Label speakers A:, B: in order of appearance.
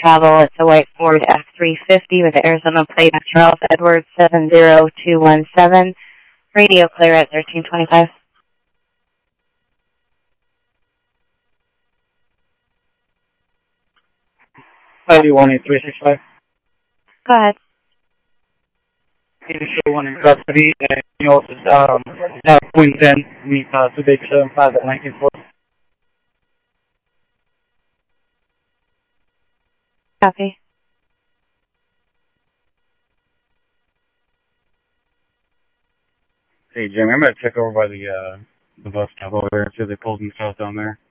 A: travel. It's a white Ford F-350 with the Arizona plate Charles Edwards 70217. Radio clear at 1325.
B: 518-365.
A: Go ahead.
B: You show one in custody, and you also have Queen 10, meet 2875 at 194.
A: Copy.
B: Hey, Jim, I'm going to check over by the bus stop over there and see if they pulled themselves down there.